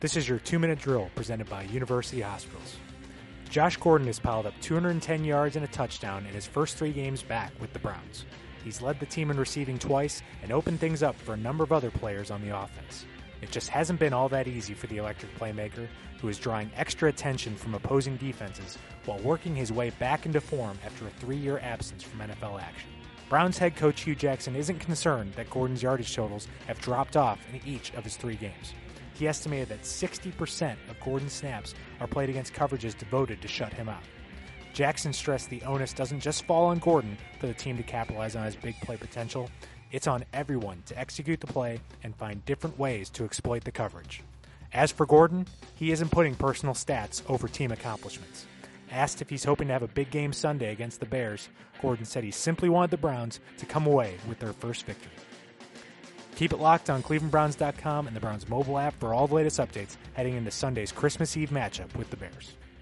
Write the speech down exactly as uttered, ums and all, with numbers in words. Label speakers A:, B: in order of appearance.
A: This is your two-minute drill presented by University Hospitals. Josh Gordon has piled up two hundred ten yards and a touchdown in his first three games back with the Browns. He's led the team in receiving twice and opened things up for a number of other players on the offense. It just hasn't been all that easy for the electric playmaker, who is drawing extra attention from opposing defenses while working his way back into form after a three-year absence from N F L action. Browns head coach Hugh Jackson isn't concerned that Gordon's yardage totals have dropped off in each of his three games. He estimated that sixty percent of Gordon's snaps are played against coverages devoted to shut him out. Jackson stressed the onus doesn't just fall on Gordon for the team to capitalize on his big play potential. It's on everyone to execute the play and find different ways to exploit the coverage. As for Gordon, he isn't putting personal stats over team accomplishments. Asked if he's hoping to have a big game Sunday against the Bears, Gordon said he simply wanted the Browns to come away with their first victory. Keep it locked on Cleveland Browns dot com and the Browns mobile app for all the latest updates heading into Sunday's Christmas Eve matchup with the Bears.